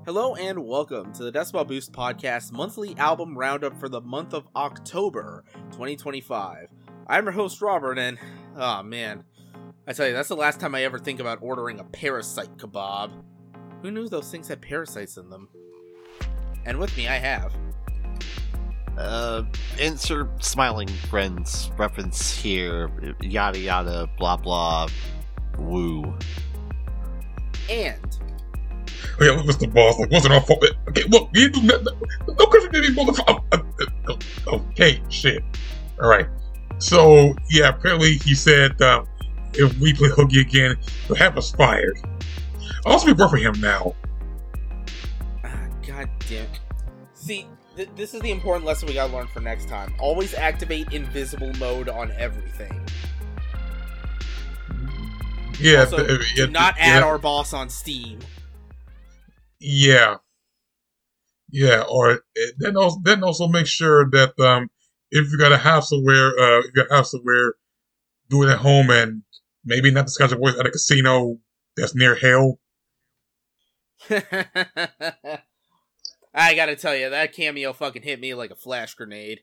Hello and welcome to the Decibel Boost Podcast monthly album roundup for the month of October 2025. I'm your host Robert, and oh man, I tell you, that's the last time I ever think about ordering a parasite kebab. Who knew those things had parasites in them? And with me I have... insert smiling friends reference here, yada yada, blah blah, woo. And... Oh yeah, look, Mr. Boss, like, wasn't our fault. Okay, look, you do nothing. No question, baby, motherfucker. Okay, shit. Alright. So, yeah, apparently he said, if we play Hoogie again, he'll have us fired. I'll also be work for him now. God damn. See, this is the important lesson we gotta learn for next time. Always activate invisible mode on everything. Yeah. Also, do not add our boss on Steam. Yeah. Yeah, or then also make sure that if you got a houseaware, do it at home and maybe not discuss your voice at a casino that's near hell. I gotta tell you, that cameo fucking hit me like a flash grenade.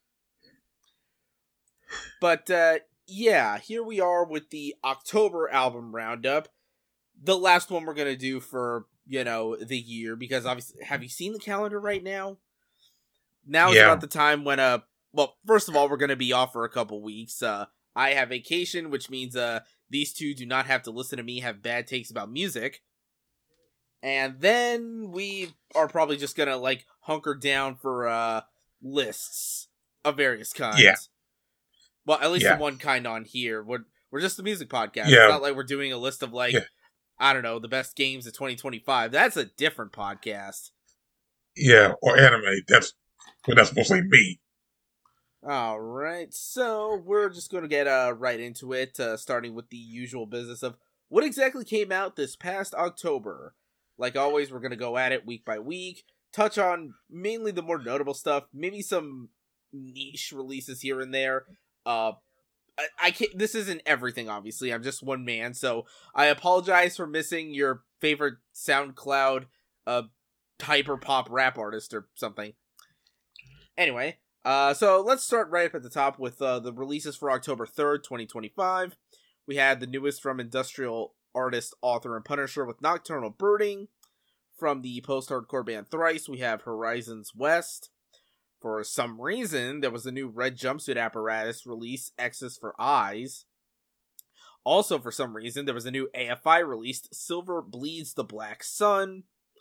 But yeah, here we are with the October album roundup. The last one we're gonna do for, you know, the year, because obviously, have you seen the calendar right now? Now is about the time when, well, first of all, we're going to be off for a couple weeks. I have vacation, which means, these two do not have to listen to me have bad takes about music. And then we are probably just going to, like, hunker down for, lists of various kinds. Yeah. Well, at least the one kind on here. We're just a music podcast. Yeah. It's not like we're doing a list of, like, I don't know, the best games of 2025. That's a different podcast. Yeah, or anime. That's mostly me. Alright, so we're just going to get right into it, starting with the usual business of what exactly came out this past October. Like always, we're going to go at it week by week, touch on mainly the more notable stuff, maybe some niche releases here and there. I can't, this isn't everything, obviously. I'm just one man, so I apologize for missing your favorite SoundCloud hyper pop rap artist or something. Anyway, so let's start right up at the top with the releases for October 3rd, 2025. We had the newest from industrial artist, author, and Punisher with Nocturnal Birding. From the post-hardcore band Thrice, we have Horizons West. For some reason, there was a new Red Jumpsuit Apparatus release, X's for Eyes. Also, for some reason, there was a new AFI released, Silver Bleeds the Black Sun.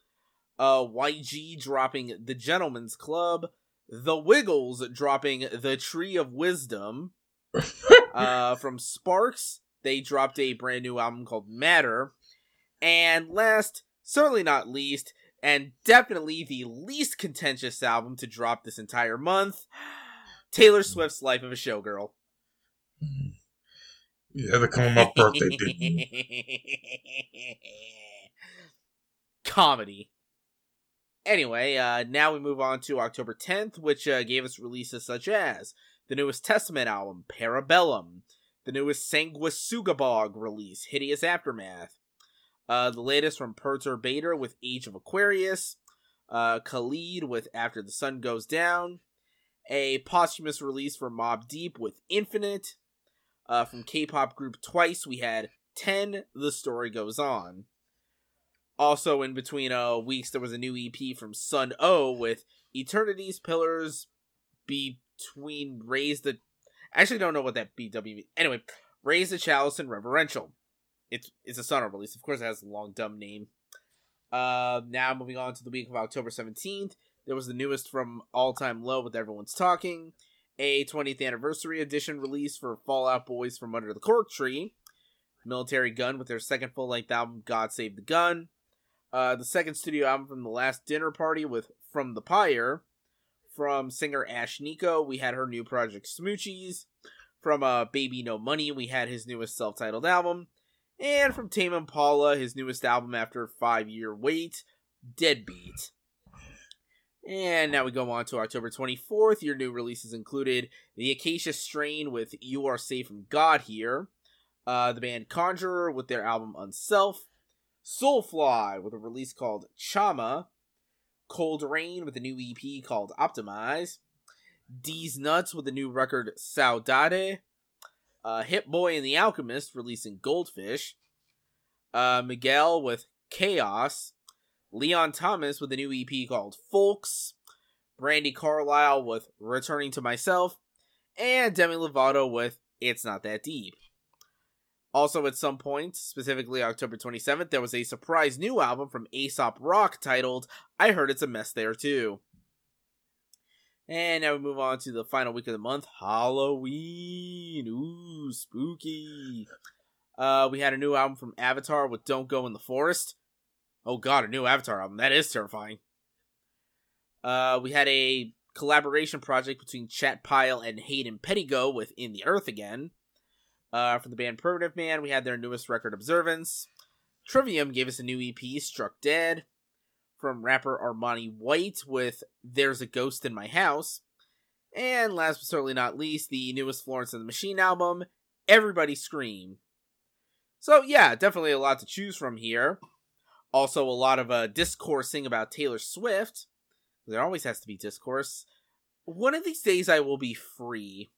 YG dropping The Gentleman's Club. The Wiggles dropping The Tree of Wisdom. From Sparks, they dropped a brand new album called Matter. And last, certainly not least, and definitely the least contentious album to drop this entire month, Taylor Swift's Life of a Showgirl. You had to come on my birthday, didn't you? Comedy. Anyway, now we move on to October 10th, which gave us releases such as the newest Testament album, Parabellum, the newest Sanguisugabog release, Hideous Aftermath, the latest from Perturbator with Age of Aquarius, Khalid with After the Sun Goes Down, a posthumous release from Mobb Deep with Infinite, from K-pop group Twice we had 10, The Story Goes On. Also in between weeks there was a new EP from Sun O with Eternity's Pillars Between Raise the... I actually don't know what that BW means. Anyway, Raise the Chalice and Reverential. It's a Sono release. Of course, it has a long, dumb name. Now, moving on to the week of October 17th, there was the newest from All Time Low with Everyone's Talking, a 20th anniversary edition release for Fall Out Boys from Under the Cork Tree, Military Gun with their second full-length album, God Save the Gun, the second studio album from The Last Dinner Party with From the Pyre, from singer Ash Nico, we had her new project Smoochies, from Baby No Money, we had his newest self-titled album, and from Tame Impala, his newest album after a 5-year wait, Deadbeat. And now we go on to October 24th. Your new releases included The Acacia Strain with You Are Safe from God Here, the band Conjurer with their album Unself, Soulfly with a release called Chama, Cold Rain with a new EP called Optimize, D's Nuts with a new record Saudade, Hit Boy and the Alchemist releasing Goldfish, Miguel with Chaos, Leon Thomas with a new EP called Folks, Brandy Carlisle with Returning to Myself, and Demi Lovato with It's Not That Deep. Also, at some point, specifically October 27th, there was a surprise new album from Aesop Rock titled I Heard It's a Mess There Too. And now we move on to the final week of the month, Halloween. Ooh, spooky. We had a new album from Avatar with Don't Go in the Forest. Oh god, a new Avatar album. That is terrifying. We had a collaboration project between Chat Pile and Hayden Pettigo with In the Earth Again. From the band Primitive Man, we had their newest record, Observance. Trivium gave us a new EP, Struck Dead. From rapper Armani White with There's a Ghost in My House. And last but certainly not least, the newest Florence and the Machine album, Everybody Scream. So yeah, definitely a lot to choose from here. Also a lot of discoursing about Taylor Swift. There always has to be discourse. One of these days I will be free.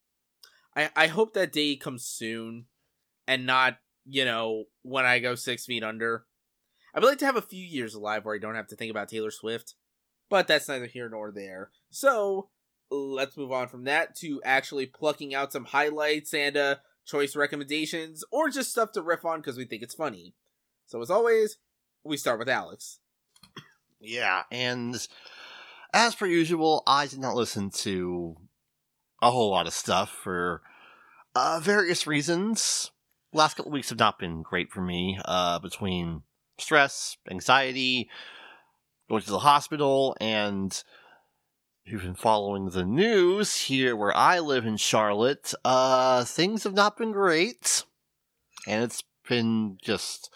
I hope that day comes soon, and not, when I go 6 feet under. I'd like to have a few years alive where I don't have to think about Taylor Swift, but that's neither here nor there. So, let's move on from that to actually plucking out some highlights and choice recommendations, or just stuff to riff on because we think it's funny. So as always, we start with Alex. Yeah, and as per usual, I did not listen to a whole lot of stuff for various reasons. Last couple weeks have not been great for me, between stress, anxiety, going to the hospital, and if you've been following the news here where I live in Charlotte, things have not been great, and it's been just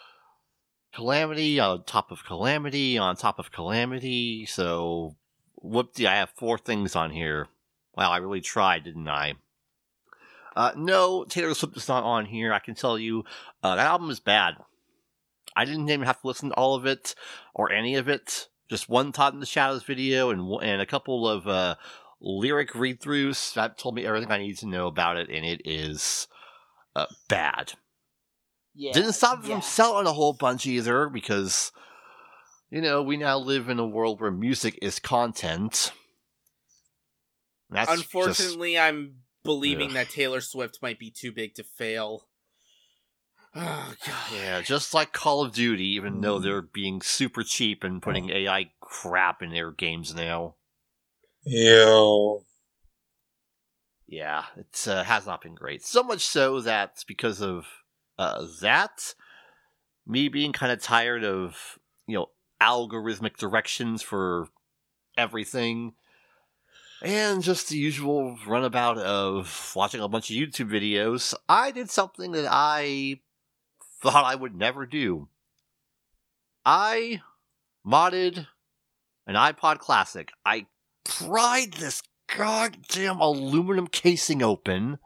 calamity on top of calamity on top of calamity. So, whoopsie, I have 4 things on here. Wow, I really tried, didn't I? No, Taylor Swift is not on here. I can tell you, that album is bad. I didn't even have to listen to all of it, or any of it. Just one Todd in the Shadows video, and a couple of lyric read-throughs that told me everything I need to know about it, and it is bad. Yeah, didn't stop it from selling a whole bunch either, because, we now live in a world where music is content. Unfortunately, I'm believing that Taylor Swift might be too big to fail. Oh, God. Yeah, just like Call of Duty, even though they're being super cheap and putting AI crap in their games now. Yeah. Yeah, it has not been great. So much so that because of that, me being kind of tired of, algorithmic directions for everything, and just the usual runabout of watching a bunch of YouTube videos, I did something that I thought I would never do. I modded an iPod Classic. I pried this goddamn aluminum casing open,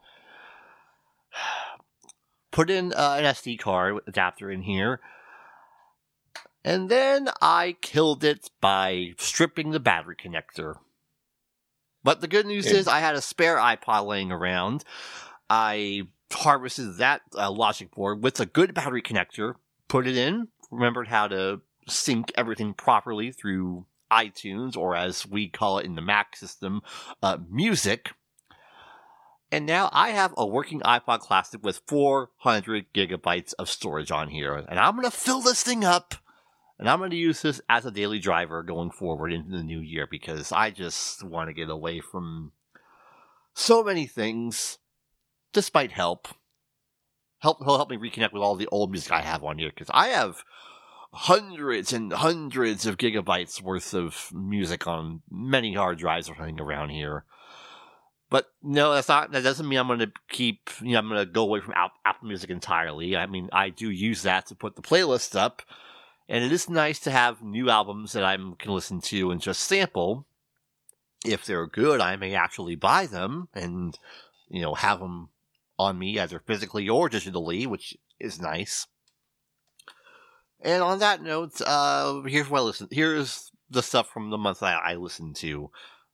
put in an SD card adapter in here, and then I killed it by stripping the battery connector. But the good news is I had a spare iPod laying around. I harvested that logic board with a good battery connector, put it in, remembered how to sync everything properly through iTunes, or as we call it in the Mac system, music. And now I have a working iPod Classic with 400 gigabytes of storage on here. And I'm going to fill this thing up. And I'm going to use this as a daily driver going forward into the new year, because I just want to get away from so many things, despite help. He'll help me reconnect with all the old music I have on here, because I have hundreds and hundreds of gigabytes worth of music on many hard drives running around here. But no, that doesn't mean I'm going to keep, I'm going to go away from Apple Music entirely. I mean, I do use that to put the playlist up. And it is nice to have new albums that I can listen to and just sample. If they're good, I may actually buy them and, have them on me either physically or digitally, which is nice. And on that note, here's what I listen. Here's the stuff from the month I listened to,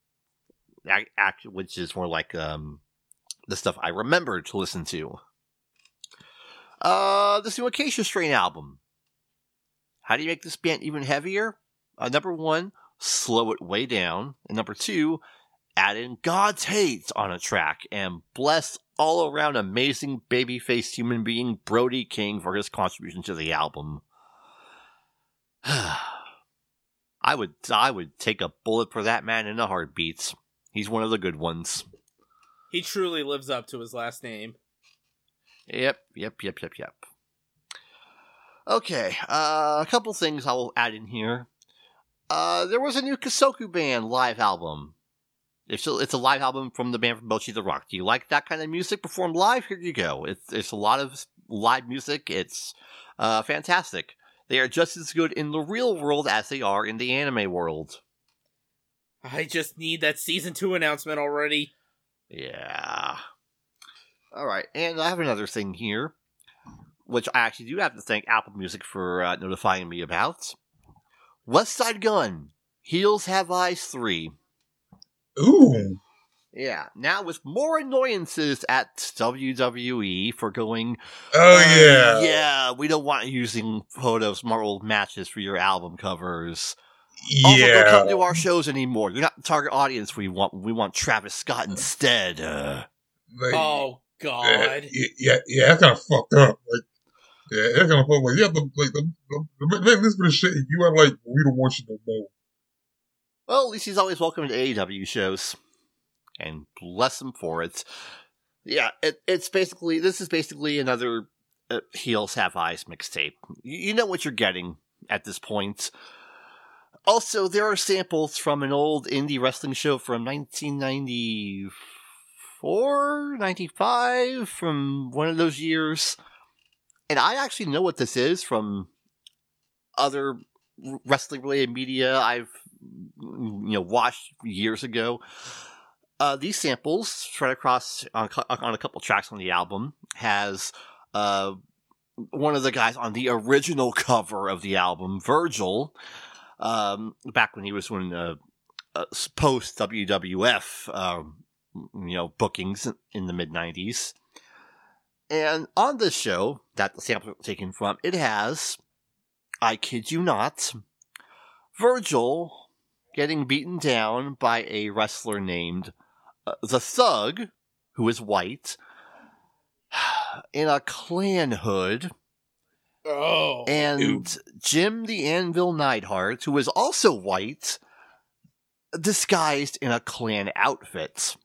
which is more like the stuff I remember to listen to. This new Acacia Strain album. How do you make this band even heavier? Number 1, slow it way down. And number 2, add in God's Hate on a track. And bless all around amazing baby-faced human being Brody King for his contribution to the album. I would take a bullet for that man in a heartbeat. He's one of the good ones. He truly lives up to his last name. Yep. Okay, a couple things I will add in here. There was a new Kasoku Band live album. It's a live album from the band from Bocchi the Rock. Do you like that kind of music performed live? Here you go. It's a lot of live music. It's fantastic. They are just as good in the real world as they are in the anime world. I just need that Season 2 announcement already. Yeah. Alright, and I have another thing here, which I actually do have to thank Apple Music for notifying me about. West Side Gun, Heels Have Eyes 3. Ooh. Yeah, now with more annoyances at WWE for going, Oh, yeah, we don't want you using photos from our old matches for your album covers. Also, Yeah. don't come to our shows anymore. You're not the target audience we want. We want Travis Scott instead. Like, Oh, God. Yeah, that's kind of fucked up. Like, yeah, that's kind of fucked up. Yeah, the this bit of shit, you are like, we don't want you no more. Well, at least he's always welcome to AEW shows. And bless him for it. Yeah, this is basically another Heels Have Eyes mixtape. You know what you're getting at this point. Also, there are samples from an old indie wrestling show from 1994, 95, from one of those years. And I actually know what this is from other wrestling-related media I've watched years ago. These samples, spread across on a couple tracks on the album, has one of the guys on the original cover of the album, Virgil, back when he was doing post WWF, bookings in the mid-90s. And on this show that the samples are taken from, it has, I kid you not, Virgil getting beaten down by a wrestler named The Thug, who is white, in a Klan hood. Oh. And Jim the Anvil Neidhart, who is also white, disguised in a Klan outfit.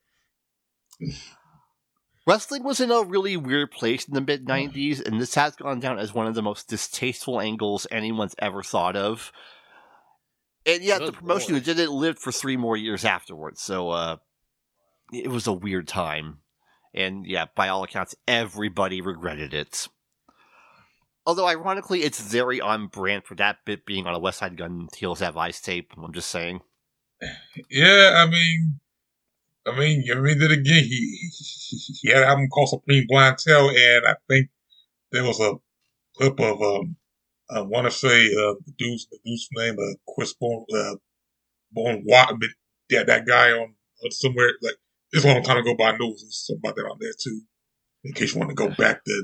Wrestling was in a really weird place in the mid-90s, and this has gone down as one of the most distasteful angles anyone's ever thought of. And yet, the promotion who did it lived for 3 more years afterwards, so it was a weird time. And yeah, by all accounts, everybody regretted it. Although, ironically, it's very on brand for that bit being on a West Side Gun Heels Have Eyes tape, I'm just saying. Yeah, I mean, then again, he had an album called Supreme Blind-Tell, and I think there was a clip of, I want to say, the dude's name, Chris Benoit, that guy on somewhere, like, it's a long time ago, but I know there's something about that on there, too, in case you want to go back there.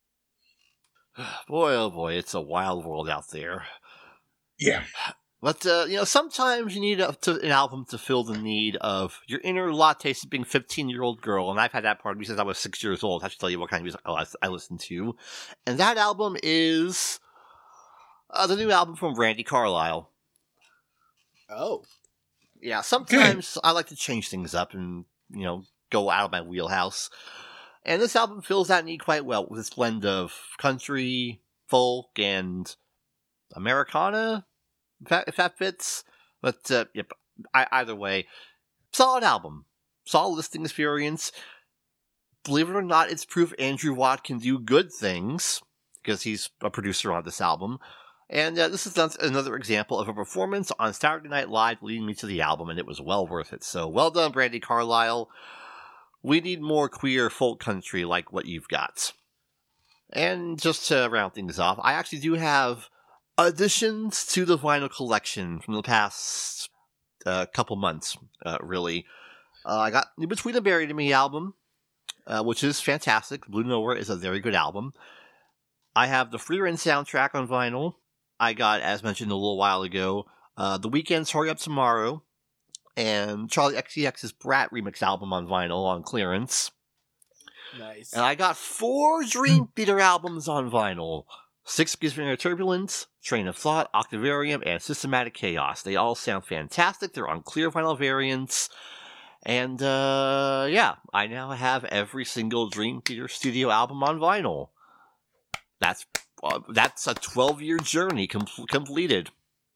Boy, oh boy, it's a wild world out there. Yeah. But, sometimes you need an album to fill the need of your inner latte-sipping 15-year-old girl, and I've had that part of me since I was 6 years old. I have to tell you what kind of music I listen to. And that album is the new album from Randy Carlisle. Oh. Yeah, sometimes I like to change things up and, go out of my wheelhouse. And this album fills that need quite well with its blend of country, folk, and Americana. If that fits. But, either way, solid album. Solid listening experience. Believe it or not, it's proof Andrew Watt can do good things, because he's a producer on this album. And this is another example of a performance on Saturday Night Live leading me to the album, and it was well worth it. So, well done, Brandy Carlisle. We need more queer folk country like what you've got. And just to round things off, I actually do have additions to the vinyl collection from the past couple months, really. I got In Between the Buried and Me album, which is fantastic. Blue Nowhere is a very good album. I have the Free Reign soundtrack on vinyl. I got, as mentioned a little while ago, The Weeknd's Hurry Up Tomorrow, and Charlie XCX's Brat remix album on vinyl on clearance. Nice. And I got 4 Dream Theater albums on vinyl. 6 Schizophrenia Turbulence, Train of Thought, Octavarium, and Systematic Chaos. They all sound fantastic. They're on clear vinyl variants. And, yeah, I now have every single Dream Theater studio album on vinyl. That's a 12-year journey completed.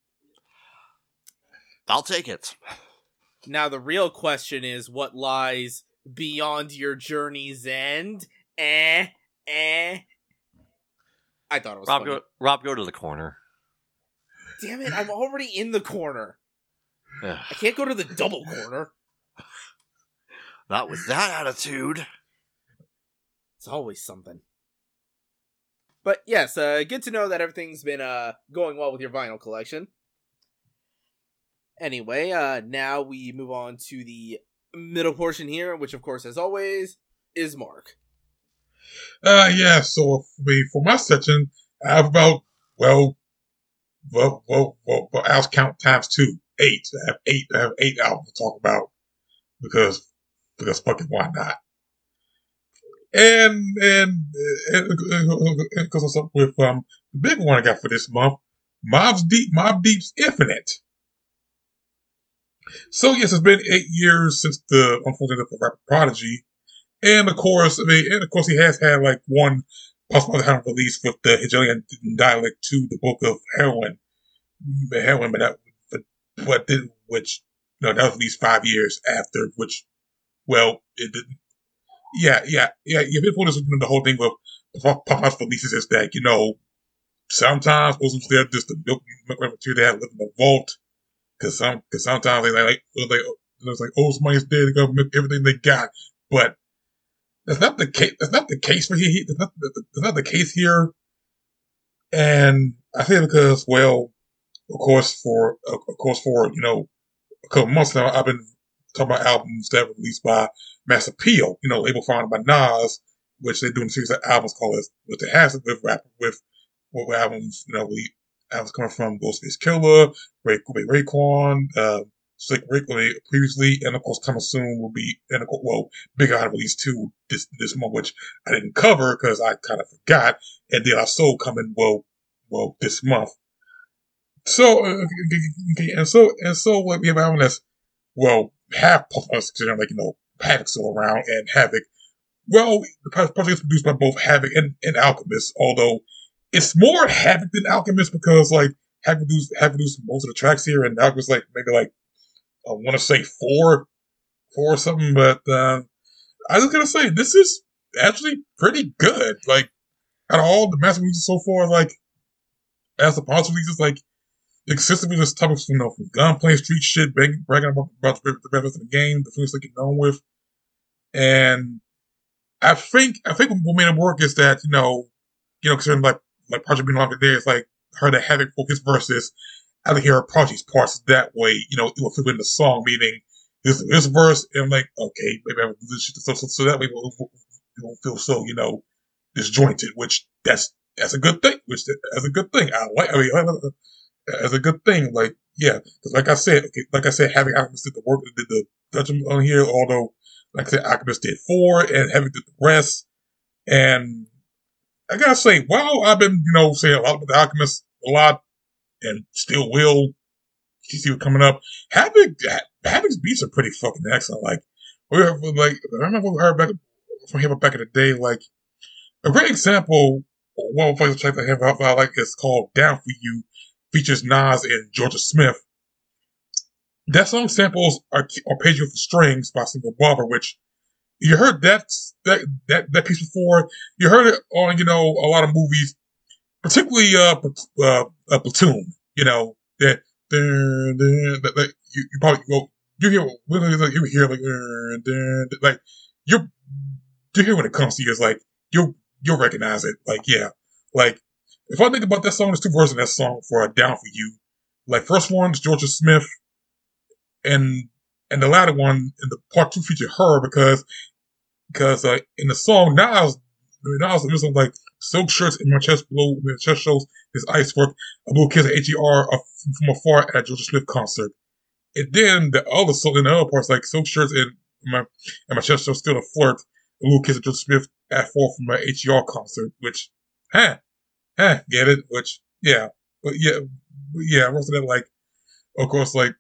I'll take it. Now the real question is, what lies beyond your journey's end? I thought it was funny. Rob, go to the corner. Damn it, I'm already in the corner. I can't go to the double corner. Not with that attitude. It's always something. But yes, good to know that everything's been going well with your vinyl collection. Anyway, now we move on to the middle portion here, which of course, as always, is Mark. Yeah, so for my section, I have about, I'll count times 2, 8. I have 8 albums to talk about because fucking why not? And because of with the big one I got for this month, Mobb Deep's Infinite. So yes, it's been 8 years since the unfortunate death of rapper Prodigy, and of course, he has had like one possible release with the Hegelian dialect to the Book of Heroin, but that was at least 5 years after, which, well, it didn't. Yeah. Before this, the whole thing with Pop-Pop's releases is that, sometimes Muslims they're just the milk material they have lived in the vault. Cause sometimes they like, somebody's dead, they gotta milk everything they got. But that's not the case. That's not the case for here. That's not the case here. And I say because, well, of course, for a couple months now, I've been talking about albums that were released by Mass Appeal, label founded by Nas, which they're doing a series of albums called with the Hazard with albums, albums coming from Ghostface Killah, Raekwon, Slick Rick previously, and of course coming soon will be, Big I released 2 this month, which I didn't cover because I kind of forgot, and then I saw coming this month. So like we have an album that's half pop considering Havoc's still around, and Havoc. Well, the project is produced by both Havoc and Alchemist, although it's more Havoc than Alchemist because Havoc produced most of the tracks here, and Alchemist maybe I want to say 4 or something, but I was gonna say this is actually pretty good. Out of all the master releases so far, as the boss releases, consistently this topics from gunplay, street shit, bragging about the rest of the game, the things they get known with, and I think what made it work is that considering Project being longer there, it's her to Havoc for his verses. I hear Project's parts that way, it will fit in the song, meaning this verse, and I'm okay, maybe I will do this shit, so that way it won't feel so, disjointed, which that's a good thing, as a good thing. As a good thing, because I said, Havoc Alchemist did the work, did the judgment on here, although, like I said, Alchemist did 4, and Havoc did the rest, and I gotta say, while I've been, saying a lot about the Alchemist a lot, and still will, you see what coming up, Havoc's beats are pretty fucking excellent. I remember we heard from him back in the day, a great example, one of the track I like is called Down For You, features Nas and Georgia Smith. That song samples Arpeggio for Strings by Single Barber, which you heard that piece before. You heard it on, a lot of movies, particularly Platoon. That you probably you hear you hear when it comes to you, it's you you'll recognize it. Like, yeah. Like, if I think about that song, there's two versions of that song for Down For You. Like, first one's Georgia Smith, and the latter one, in the part two, featured her because in the song, Nas was doing like silk shirts in my chest below, my chest shows his icework, a little kiss at HER from afar at a Georgia Smith concert. And then the other song in the other parts, like silk shirts in my chest shows still a flirt, a little kiss at Georgia Smith at 4 from my HER concert, which, get it? Which, yeah. But yeah, most of that, like, of course, like,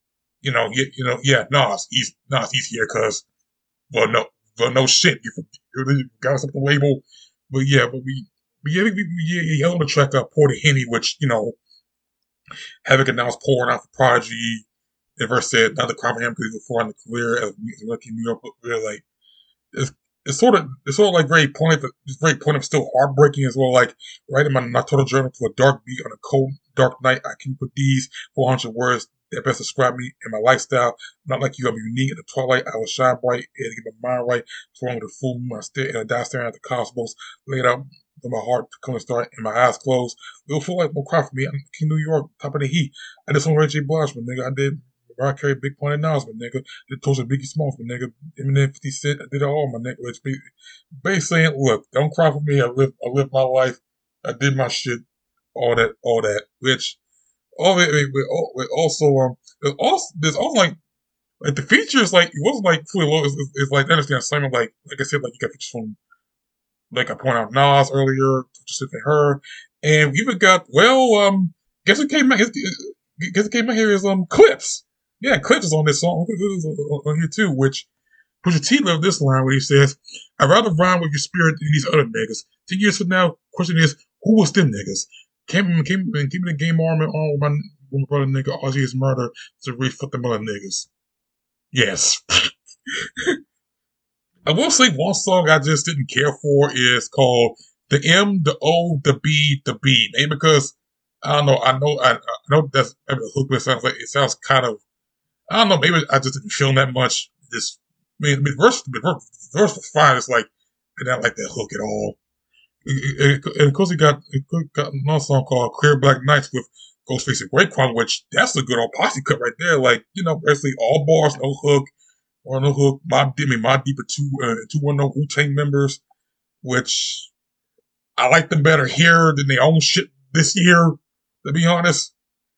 Nas, he's here because, no shit, you got something label. But yeah, he on the track Pour the Henny, which, Havoc announced pouring out for Prodigy. And verse said, not the crime for him because he was before in the career as a lucky New York, but really, like, it's sort of like very poignant, it's very poignant, still heartbreaking as well. Like, writing my nocturnal journal to a dark beat on a cold, dark night, I can put these 400 words that best describe me and my lifestyle. Not like you, I'm unique. In the twilight, I will shine bright and get my mind right. What's wrong with the full moon? I die staring at the cosmos, laid out with my heart to come and start and my eyes closed. Little fool like won't cry for me. I'm King New York, top of the heat. I did some Ray J. Blige, but nigga, I did Mariah Carey, Big Point announcement, nigga. Did Toast Biggie Smalls, but nigga, Eminem, 50 Cent, I did it all, my nigga. Which basically saying, look, don't cry for me. I lived my life. I did my shit. All that. Which, all it, also, there's also like the features, like, it wasn't like fully low. It's like, I understand Simon, like I said, like, you got features from, like I pointed out, Nas earlier, just and her, and we even got, guess what came out here is, Clips. Yeah, Clips is on this song, on here too, which Pusha T loved this line where he says, I'd rather rhyme with your spirit than these other niggas. 10 years from now, question is, who was them niggas? Came in the game arm and on with my brother nigga, Ozzy is murder, to really fuck them other niggas. Yes. I will say one song I just didn't care for is called The M, The O, The B, The B. Maybe because, I don't know, I know that's maybe the hook, but it sounds kind of, I don't know, maybe I just didn't feel that much. The verse was fine. It's like, I didn't like that hook at all. And of course, he got another song called Clear Black Nights with Ghostface and Raekwon, which that's a good old posse cut right there. Like, basically all bars, no hook, Mobb Deep and 210 Wu-Tang members, which I like them better here than their own shit this year, to be honest.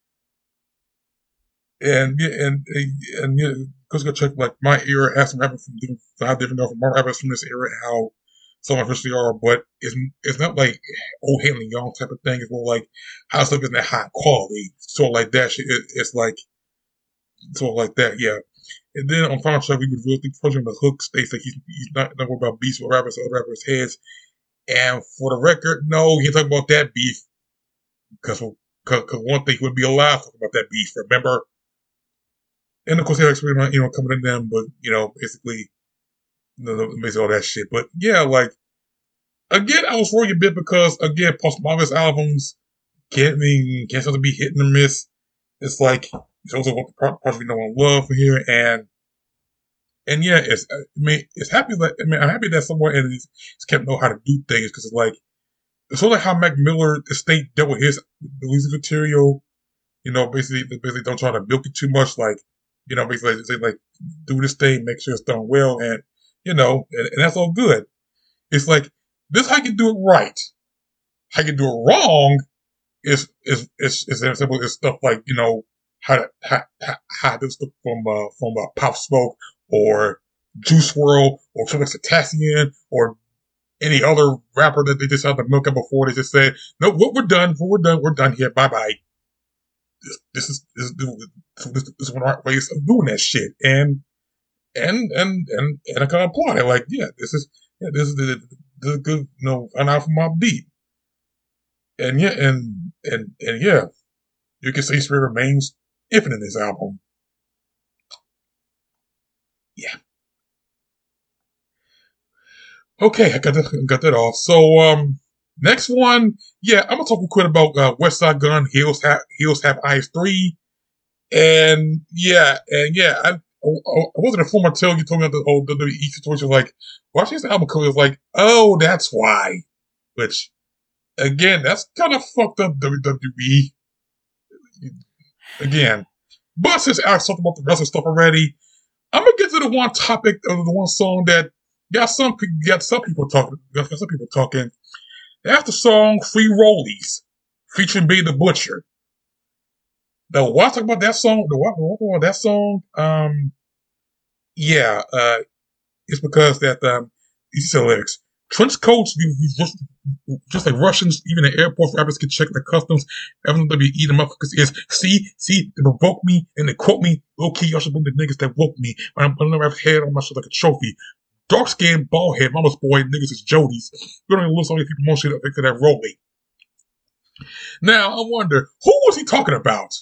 And because you check, like, my era has some rappers from my rappers from this era and how some officially are, but it's not like old Haley Young type of thing. It's more like how stuff isn't that high quality. Sort of like that shit. It's like sort of like that, yeah. And then on final track, we would really approaching the hook states like he's not worried about beefs with rappers or other rappers' heads. And for the record, no, he ain't talking about that beef because one thing he would be alive talking about that beef. Remember? And of course, he likes coming in them, but basically. All that shit. But yeah, like, again, I was worried a bit because, again, Post Malone's albums can't sort of be hit and miss. It's like, it's also what the project we know and love for here, and yeah, I'm happy that someone has kept know how to do things, because it's like, it's sort of like how Mac Miller Estate dealt with his release material, basically don't try to milk it too much, like, basically say, like, do this thing, make sure it's done well, and and that's all good. It's like, this how you can do it right. How you can do it wrong is simple. It's stuff like, how to do stuff from Pop Smoke or Juice WRLD or Travis Potassian or any other rapper that they just had to milk up before. They just said, no, we're done here. Bye bye. This is one of our ways of doing that shit. And I can applaud it. Like, yeah, this is a good, an out from Mobb Deep. And yeah, and yeah, you can say Spirit remains infinite in this album. Yeah. Okay, I got that off. So, next one, yeah, I'm gonna talk quick about Westside Gunn, Hills Have Eyes 3. And yeah, I wasn't informed until you told me about the whole WWE situation. Like, watching this album cover, was like, oh, that's why. which, again, that's kind of fucked up WWE. Again. But since I talked about the rest of the stuff already, I'm gonna get to the one topic of the one song that got some people talking. That's the song "Free Rollies" featuring Benny the Butcher. Now, why talk about that song? It's because that these are the lyrics. Trench coats, just like Russians, even at airports, rappers can check their customs. Everyone will be eating them up because it's, see, they provoke me and they quote me. Okay, y'all should bring the niggas that woke me. I'm gonna have head on my shoulder like a trophy. Dark skin, bald head, mama's boy, niggas is Jody's. You don't even listen to people mostly up to that rolling. Now, I wonder, who was he talking about?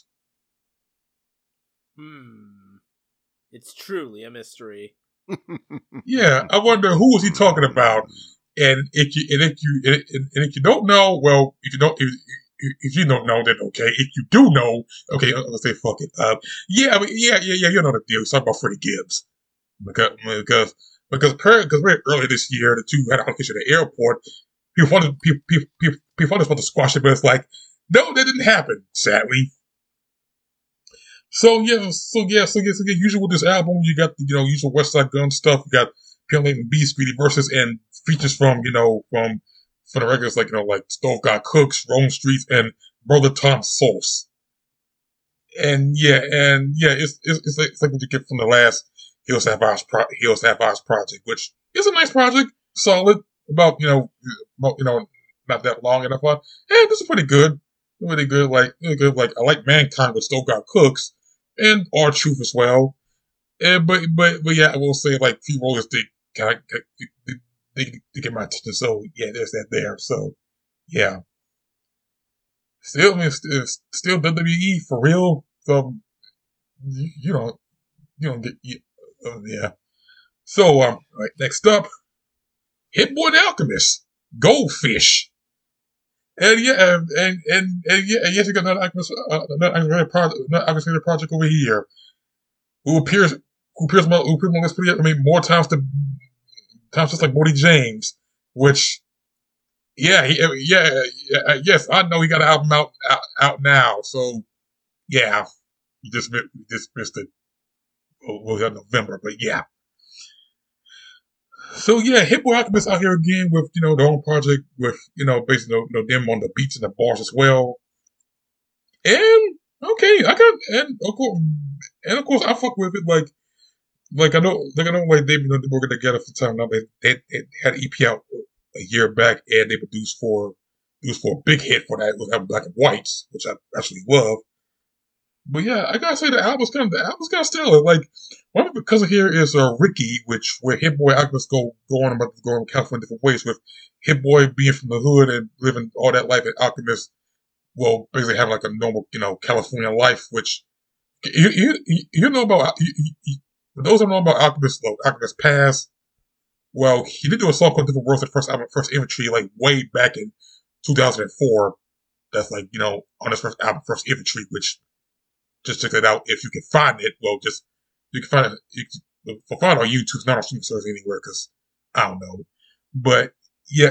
It's truly a mystery. Yeah, I wonder who was he talking about. And if you don't know, well, if you don't know, then okay. If you do know, okay, let's say fuck it. You know the deal. He's talking about Freddie Gibbs because very early this year, the two had an altercation at the airport. People wanted to squash it, but it's like, no, that didn't happen. Sadly. So usually with this album, you got the usual West Side Gun stuff. You got Pimp and B, Speedy Versus, and features from the regulars like Stove God Cooks, Rome Streets, and Brother Tom Sauce. It's like what you get from the last Hills Have Eyes project, which is a nice project, solid, about not that long, and I thought, this is pretty good, really good. Like I like Mankind with Stove God Cooks and R-Truth as well. But yeah, I will say like Free Rollers they get my attention. So yeah, there's that there. So yeah, still WWE for real. So you don't get yeah. So right, next up, Hit Boy the Alchemist, Goldfish. And yes, you got another Alchemist project over here, who appears on my list more times just like Bodie James, which yes, I know he got an album out now, so yeah, you just missed it. We'll have November, but yeah. So yeah, Hit Boy Alchemist out here again with their own project with basically them on the beats and the bars as well. And okay, of course I fuck with it. Like I know they've been working together for time now. They had an EP out a year back, and they produced for a big hit for that with Black and Whites, which I actually love. But yeah, I gotta say the album's kind of stellar. Like one of the cousin here is Ricky, where Hit Boy Alchemist go on California different ways, with Hit Boy being from the hood and living all that life, at Alchemist, well, basically having like a normal California life. Which you know about for those who know about Alchemist Past. Well, he did do a song called Different Worlds, the first album, First Infantry, like way back in 2004. That's like on his first album, First Infantry, which. Just check that out if you can find it. Well, you can find it. You can find it on YouTube. It's not on streaming service anywhere because I don't know. But yeah.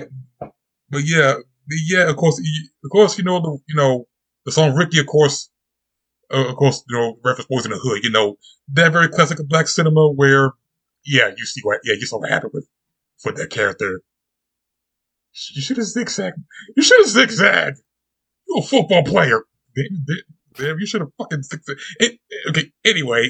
Of course, the song Ricky. Of course, reference Boys in the Hood. That very classic of black cinema where, you see what happened with that character. You should have zigzagged. You're a football player. Damn, you should have fucking fixed it. Okay, anyway,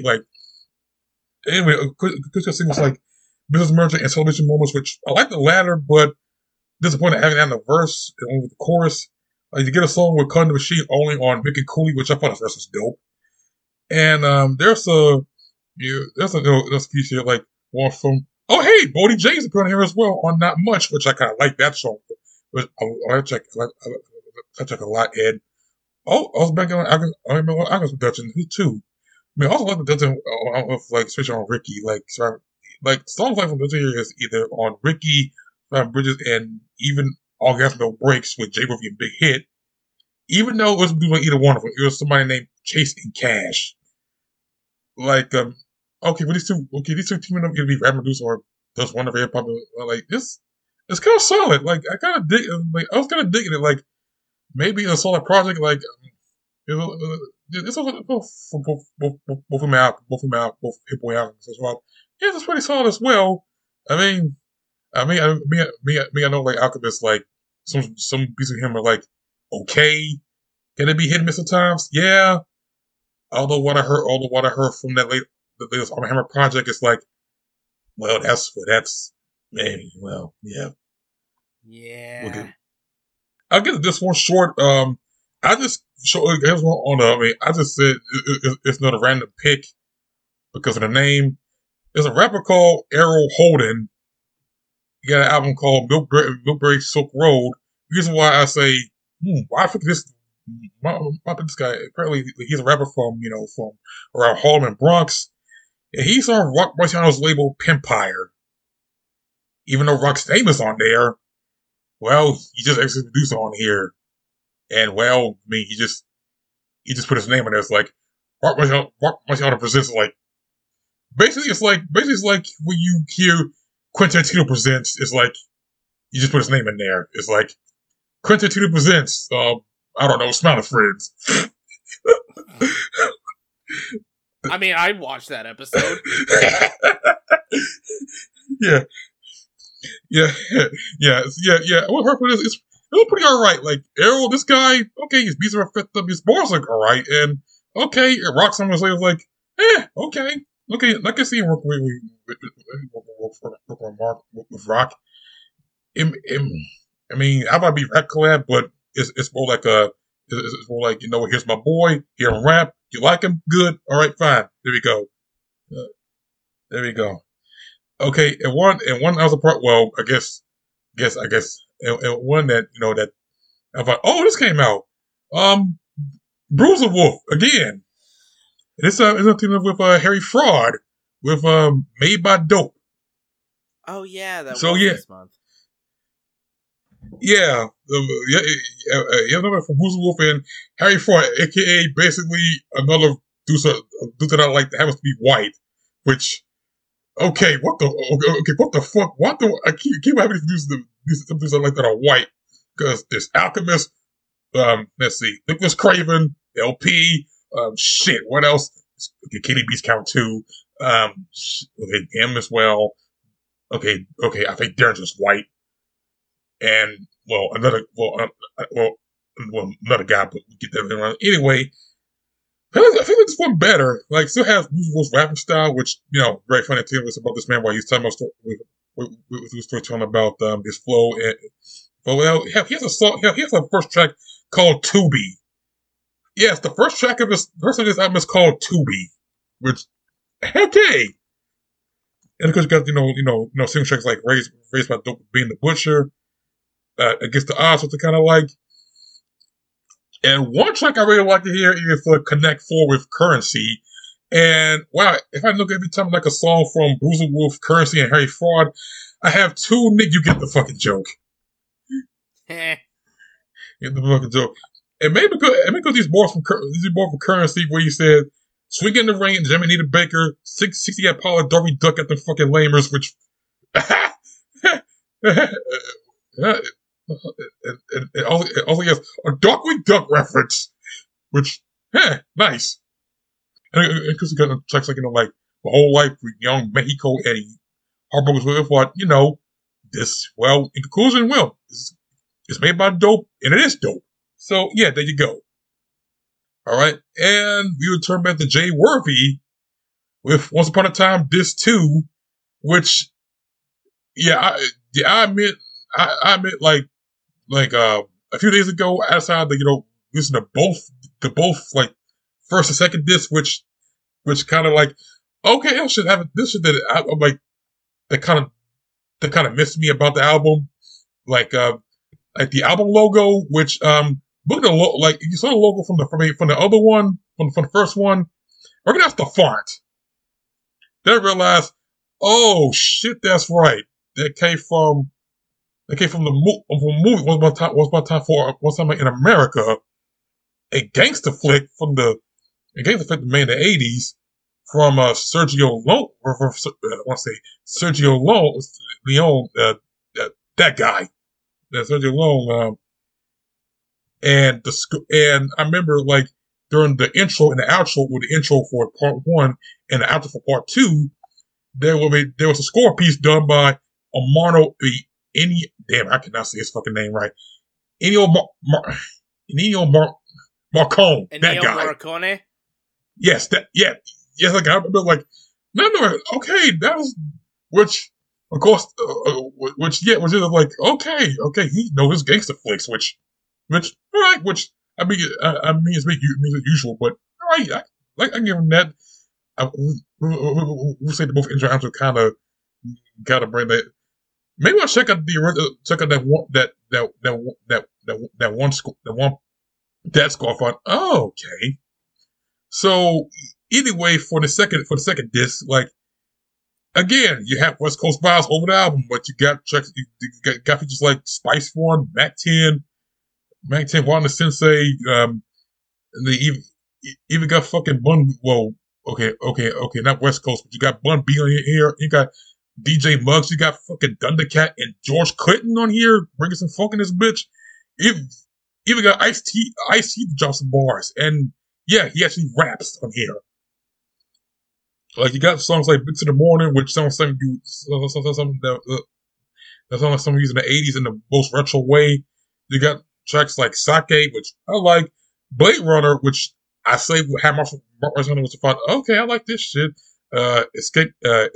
Chris singles like Business Merger and Celebration Moments, which I like the latter, but disappointed having that in the verse and only with the chorus. You get a song with Cutting the Machine only on Mick and Cooley, which I thought the verse was dope. And there's a piece here, like one from Bodie James appearing here as well on Not Much, which I kind of like that song. But I check a lot, and also back on Alchemist production too. I mean, I also like the production especially on Ricky. Like songs like from this here is either on Ricky, Bridges, and even All Gas No Breaks with J Murphy and Big Hit. Even though it wasn't doing either one of them, it was somebody named Chase and Cash. These two teaming up, either be rap producer or just one of their hip hop. Like this, it's kind of solid. Like I kind of dig. Like I was kind of digging it. Like maybe a solid project. Like it's also for both of my both Hit Boy albums as well. Yeah, it's pretty solid as well. I know like Alchemist, like some pieces of him are like okay. Can it be hit and miss at times? Yeah. Although what I heard from the latest Armor Hammer project is like, well, that's maybe, well, yeah. Yeah. I'll get this one short. I just showed here's one on I just said it's not a random pick because of the name. There's a rapper called Errol Holden. He got an album called Milkberry Silk Road. The reason why I say, why I think this guy, apparently he's a rapper from around Harlem and Bronx. And he's on Rock Marciano's label Pimpire. Even though Rock's name is on there, well, he just actually produced on here. And well, I mean, he just put his name on there. It's like Rock Marciano presents, like basically it's like when you hear Quentin Tarantino presents, it's like you just put his name in there. It's like Quentin Tarantino presents, I don't know, Smile of Friends. I mean, I watched that episode. yeah. What hurt for this? It was pretty alright. Like Errol, this guy, okay, his beats are effective, his bars are alright, and okay, Rock Summer's was like, okay. I can see him work with Rock. I mean, I might be rap collab, but it's more like it's more like, here's my boy, hear him rap, you like him, good, all right, fine, there we go. Okay, and one other part. Well, I guess, and one that that I thought, oh, this came out, Bruiser Wolf again. It's teaming with Harry Fraud with Made by Dope. Oh yeah, that was this month. Yeah, another from Bruiser Wolf and Harry Fraud, aka basically another dude that I like that happens to be white. Which, okay, what the fuck? What the? I keep having these dudes I like that are white, because there's Alchemist. Let's see, Nicholas Craven, LP. Shit, what else? Okay, Kitty Beast Count 2. Okay, him as well. Okay, I think they're just white. And, another guy, but we get that around. Anyway, I feel like this one better. Like, still has Wolf's rapping style, which, very funny to us about this man while he's telling us talking about his flow. And, he has a song, he has a first track called Tubi. Yes, the first track of this album is called Tubi, which, okay. And of course, you got, single tracks like Raised by Dope Being the Butcher, Against the Odds, what they kind of like. And one track I really like to hear is Connect 4 with Currency. And wow, if I look every time like a song from Bruiser Wolf, Currency, and Harry Fraud, I have two, Nick, you get the fucking joke. Get the fucking joke. And maybe because these bars from Currency, where you said, swing in the rain, Jimmy Nita Baker, 60 at Paula, Darby Duck at the fucking Lamers, which, and also has a Darkwing Duck reference, which, nice. And because you got tracks like, like, My Whole Life with Young Mexico Eddie, Heartbroken's with what, this, well, in conclusion, it's made by Dope, and it is dope. So, yeah, there you go. All right. And we return back to Jay Worthy with Once Upon a Time, This Too, which, I admit, like, a few days ago, I decided to, listen to both, like, first and second disc, which kind of like, okay, I should have this shit that I'm like, that kind of missed me about the album. Like the album logo, which, look at the like, you saw the logo from the other one, from the first one. I reckon that's the font. Then I realized, oh shit, that's right. That came from the movie Once Upon a Time in America, a gangster flick made in the 80s from Sergio Leone. I want to say Sergio Leone, that guy, that Sergio Leone. And I remember like during the intro and the outro, with the intro for part 1 and the outro for part 2, there was a score piece done by Amano damn, I cannot say his fucking name right. Ennio Morricone, that guy. Morricone? Yes, yes, like I remember, like, no, okay, that was, which, of course, was just like, okay, he knows his gangster flicks, which, all right, which, I mean, it's usual, but, all right, I give him that. We'll say the both intro are kind of bring that. Maybe I'll check out that one death score font. Oh, okay. So anyway, for the second disc, like again, you have West Coast Files over the album, but you got tracks, you got features like Spice One, Mac 10, Wanda Sensei. They even got fucking Bun. Well, okay, not West Coast, but you got Bun B on here. You got DJ Muggs, you got fucking Thundercat and George Clinton on here, bringing some funk in this bitch. Even got Ice-T to drop some bars, and yeah, he actually raps on here. Like you got songs like "Bits in the Morning," which sounds like something that sounds like something used in the '80s in the most retro way. You got tracks like "Sake," which I like, "Blade Runner," which I say had Mark Russell was fun. Okay, I like this shit. Escape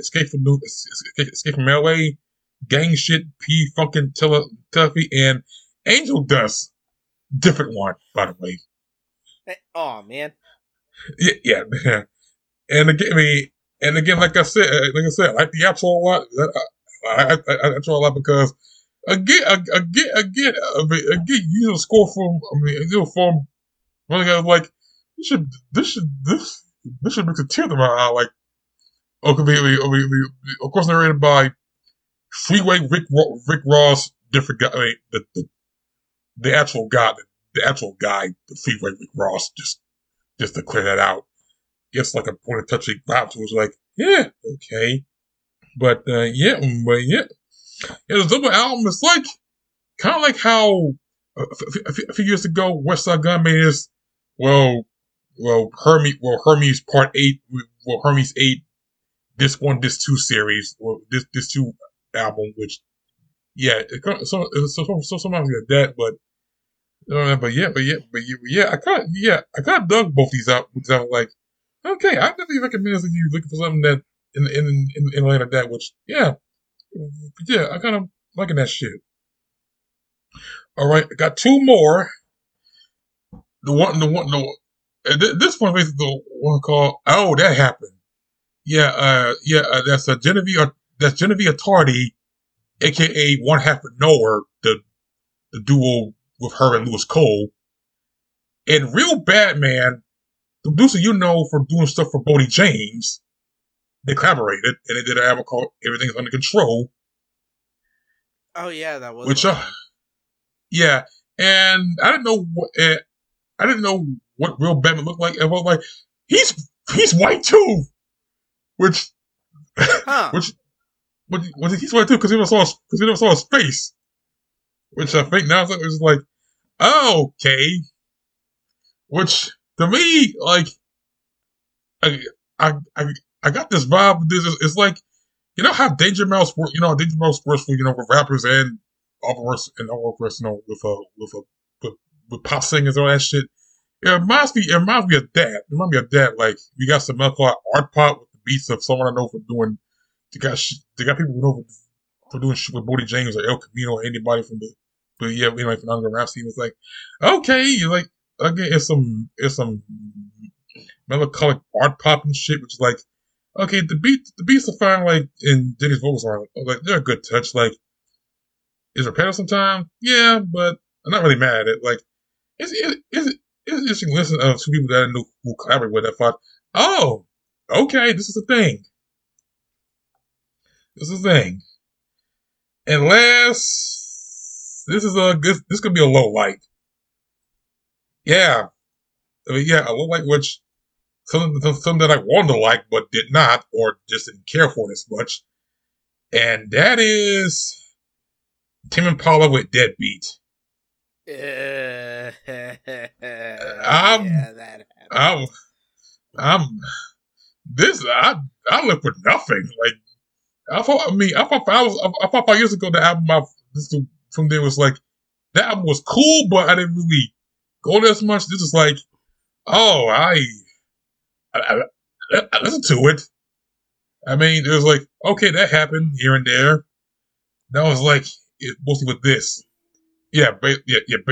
from LA, Gang Shit, P Funkin' Tuffy, and Angel Dust. Different one, by the way. Oh man. Yeah. And again, like I said, I like the outro a lot. I try a lot because again, you score from like this should make a tear in my eye. Like, of course, narrated by Freeway Rick Ross, different guy. I mean, the actual guy, the Freeway Rick Ross, just to clear that out. Gets like a point of touching vibe to it. It's like, yeah, okay. But yeah. The double album is like kind of like how a few years ago West Side Gun made his Hermes Part 8, Hermes 8, Disc 1, Disc 2 series, or Disc 2 album, which yeah, sometimes you get that, but I kind of dug both these out. Like, okay, I definitely recommend this if you're looking for something that in line like that. Which, yeah, I kind of liking that shit. All right, I got two more. This one is the one called "Oh, That Happened." That's Genevieve Tardy, aka One Half of Nowhere, the duo with her and Lewis Cole. And Real Bad Man, the producer for doing stuff for Bodie James, they collaborated and they did an album called "Everything's Under Control." Oh yeah, that was. Which, yeah, and I didn't know what Real Bad Man looked like. And I was like, he's white too, which he's white too because he never saw his face. Which I think now it's like, oh, okay. Which to me, like, I got this vibe. It's like, you know how Danger Mouse works. Danger Mouse works for with rappers and all works with pop singers and all that shit. It reminds me of that. Like, we got some called Art Pop with the beats of someone I know for doing. They got people who know for doing shit with Bodie James or El Camino or anybody from the. But yeah, from the underground rap scene. It's like, okay, you like, again, it's some melancholic art pop and shit, which is like, okay, the beats are fine, like, and Jenny's vocals are like, they're a good touch. Like, is repetitive sometimes? Yeah, but I'm not really mad at it. Like, it's interesting to listen to two people that I know who collaborate with. I thought, oh, okay, this is a thing. And last, this could be a low light. Yeah. I mean, yeah, a low light, which something that I wanted to like, but did not, or just didn't care for this much. And that is Tame Impala with Deadbeat. Yeah, that happened. I'm this. I look for nothing. Like I thought 5 years ago the album from there was like that album was cool, but I didn't really go there as much. This is like, oh, I listened to it. I mean, it was like, okay, that happened here and there. That was like mostly with this. Basically,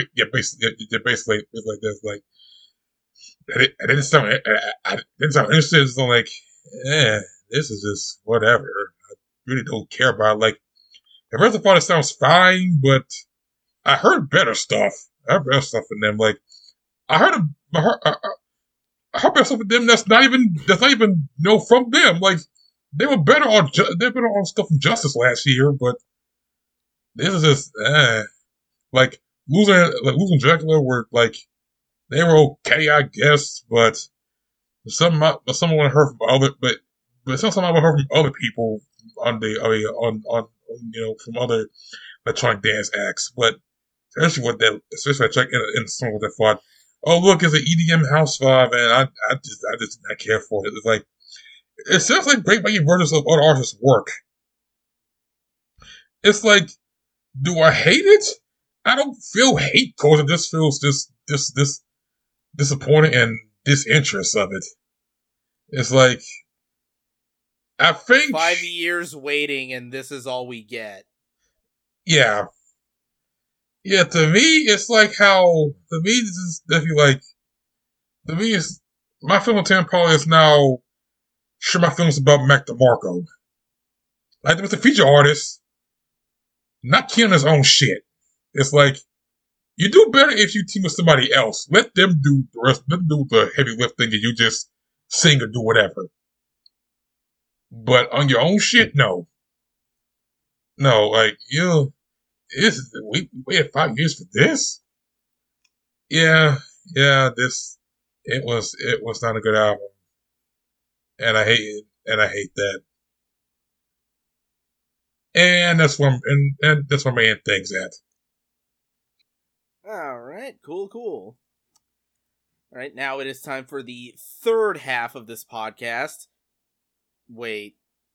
it's like this. Like, I didn't sound interested. So like, this is just whatever. I really don't care about it. Like, at first I thought it sounds fine, but I heard better stuff. I heard better stuff from them. Like, I heard better stuff from them. That's not even from them. Like, they were better on stuff from Justice last year, but this is just like losing Dracula were like they were okay, I guess, but someone I heard from something I heard from other people on from other electronic dance acts, but especially I checked in some of that thought, oh look, it's an EDM house vibe, and I just did not care for it. It's like it sounds like great making versions of other artists' work. It's like, do I hate it? I don't feel hate towards it. This feels this disappointing and disinterest of it. It's like, I think 5 years waiting and this is all we get. Yeah. Yeah, to me, it's like how, to me, this is definitely like, to me, it's, my film with Tame Impala is now, sure, my film's about Mac DeMarco. Like, with the feature artist, not killing his own shit. It's like, you do better if you team with somebody else. Let them do the rest, let them do the heavy lifting and you just sing or do whatever. But on your own shit, no. No, like, we waited 5 years for this? Yeah, it was not a good album. And I hate it, and I hate that. And that's where my main thing's at. Alright, cool. Alright, now it is time for the third half of this podcast. Wait.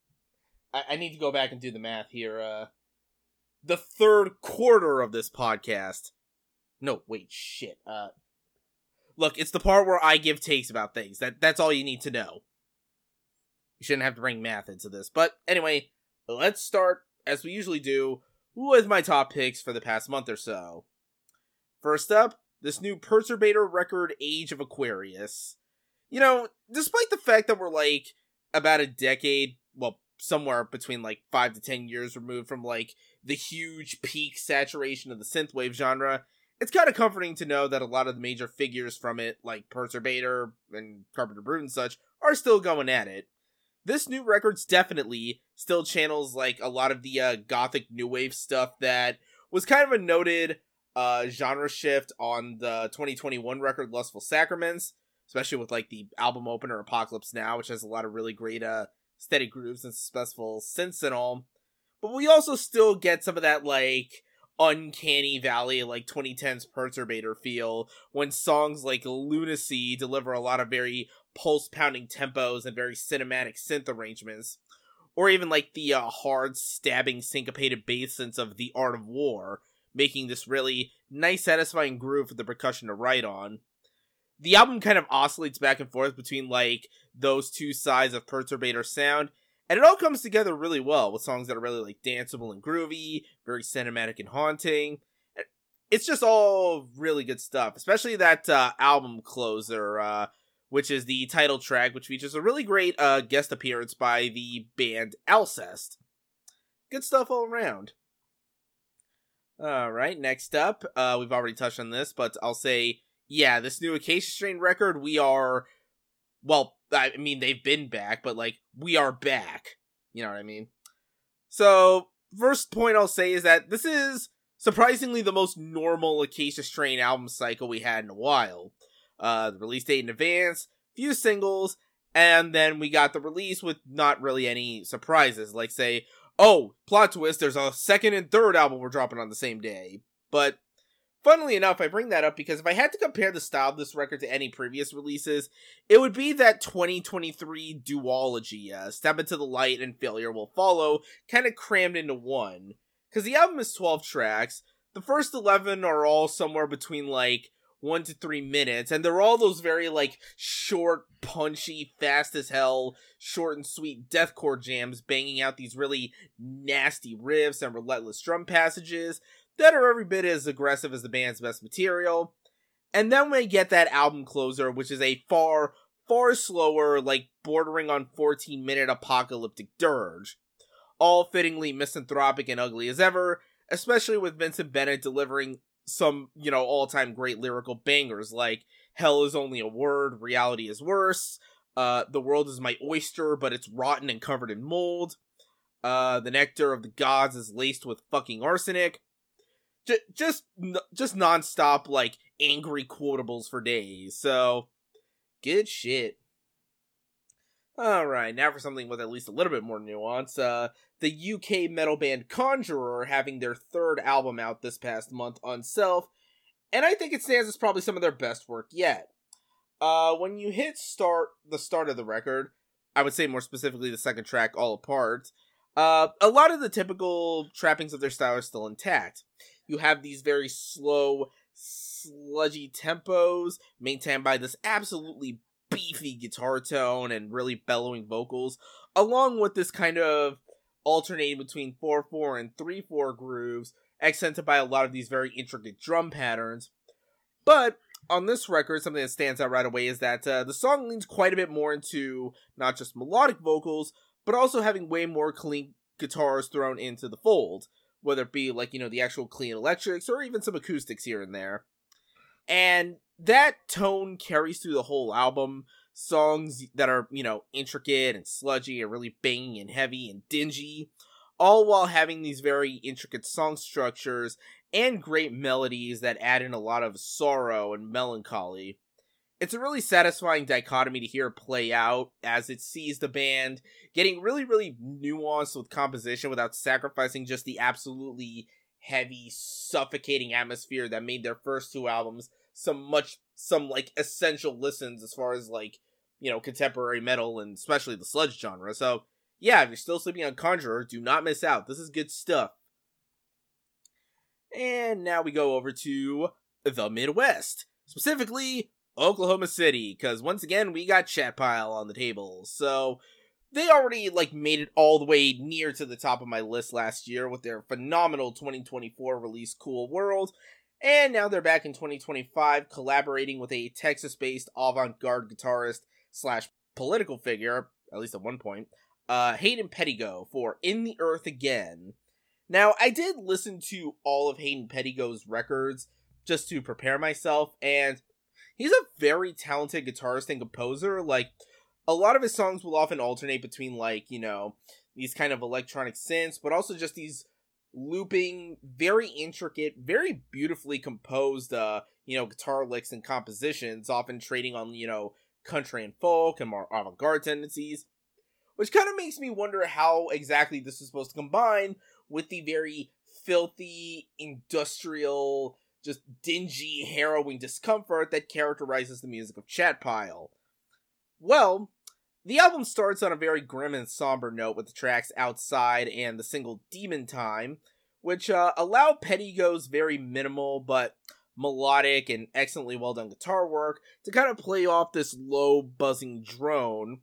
I need to go back and do the math here. The third quarter of this podcast. No, wait, shit. Look, it's the part where I give takes about things. That's all you need to know. You shouldn't have to bring math into this. But anyway, let's start, as we usually do, with my top picks for the past month or so. First up, this new Perturbator record, Age of Aquarius. You know, despite the fact that we're like about a decade, well, somewhere between like 5 to 10 years removed from like the huge peak saturation of the synthwave genre, it's kind of comforting to know that a lot of the major figures from it, like Perturbator and Carpenter Brut and such, are still going at it. This new record's definitely still channels like a lot of the gothic new wave stuff that was kind of a noted genre shift on the 2021 record Lustful Sacraments, especially with like the album opener Apocalypse Now, which has a lot of really great steady grooves and successful synths and all. But we also still get some of that like uncanny valley like 2010s Perturbator feel when songs like Lunacy deliver a lot of very pulse-pounding tempos and very cinematic synth arrangements, or even like the hard stabbing syncopated bass synths of The Art of War, making this really nice satisfying groove for the percussion to write on. The album kind of oscillates back and forth between like those two sides of Perturbator sound, and it all comes together really well with songs that are really like danceable and groovy, very cinematic and haunting. It's just all really good stuff, especially that album closer, which is the title track, which features a really great guest appearance by the band Alcest. Good stuff all around. Alright, next up, we've already touched on this, but I'll say, yeah, this new Acacia Strain record, we are, well, I mean, they've been back, but, like, we are back. You know what I mean? So, first point I'll say is that this is surprisingly the most normal Acacia Strain album cycle we had in a while. The release date in advance, few singles, and then we got the release with not really any surprises, like, say, Oh, plot twist, there's a second and third album we're dropping on the same day. But, funnily enough, I bring that up because if I had to compare the style of this record to any previous releases, it would be that 2023 duology, Step Into the Light and Failure Will Follow, kind of crammed into one. Because the album is 12 tracks, the first 11 are all somewhere between, 1 to 3 minutes, and they're all those very, short, punchy, fast as hell, short and sweet deathcore jams, banging out these really nasty riffs and relentless drum passages that are every bit as aggressive as the band's best material. And then we get that album closer, which is a far, far slower, bordering on 14-minute apocalyptic dirge. All fittingly misanthropic and ugly as ever, especially with Vincent Bennett delivering some, all-time great lyrical bangers like Hell is Only a Word, Reality is Worse, The World is My Oyster, but it's rotten and covered in mold, The Nectar of the Gods is laced with fucking arsenic. Just non-stop, angry quotables for days, so good shit. Alright, now for something with at least a little bit more nuance. The UK metal band Conjurer having their third album out this past month on Self, and I think it stands as probably some of their best work yet. When you hit the start of the record, I would say more specifically the second track, All Apart, a lot of the typical trappings of their style are still intact. You have these very slow, sludgy tempos, maintained by this absolutely beefy guitar tone and really bellowing vocals, along with this kind of alternating between 4/4 and 3/4 grooves, accented by a lot of these very intricate drum patterns. But on this record, something that stands out right away is that the song leans quite a bit more into not just melodic vocals, but also having way more clean guitars thrown into the fold, whether it be the actual clean electrics or even some acoustics here and there. And that tone carries through the whole album. Songs that are, intricate and sludgy and really banging and heavy and dingy, all while having these very intricate song structures and great melodies that add in a lot of sorrow and melancholy. It's a really satisfying dichotomy to hear play out as it sees the band getting really, really nuanced with composition without sacrificing just the absolutely heavy, suffocating atmosphere that made their first two albums some essential listens as far as contemporary metal and especially the sludge genre. So yeah, if you're still sleeping on Conjurer, do not miss out. This is good stuff. And now we go over to the Midwest, specifically Oklahoma City, because once again we got Chatpile on the table. So they already made it all the way near to the top of my list last year with their phenomenal 2024 release Cool World. And now they're back in 2025 collaborating with a Texas-based avant-garde guitarist / political figure, at least at one point, Hayden Pettigo for In the Earth Again. Now, I did listen to all of Hayden Pettigo's records just to prepare myself, and he's a very talented guitarist and composer. A lot of his songs will often alternate between, these kind of electronic synths, but also just these looping, very intricate, very beautifully composed, guitar licks and compositions, often trading on, country and folk and more avant-garde tendencies, which kind of makes me wonder how exactly this is supposed to combine with the very filthy, industrial, just dingy, harrowing discomfort that characterizes the music of Chatpile. Well, the album starts on a very grim and somber note with the tracks Outside and the single Demon Time, which allow Pettigo's very minimal but melodic and excellently well done guitar work to kind of play off this low buzzing drone,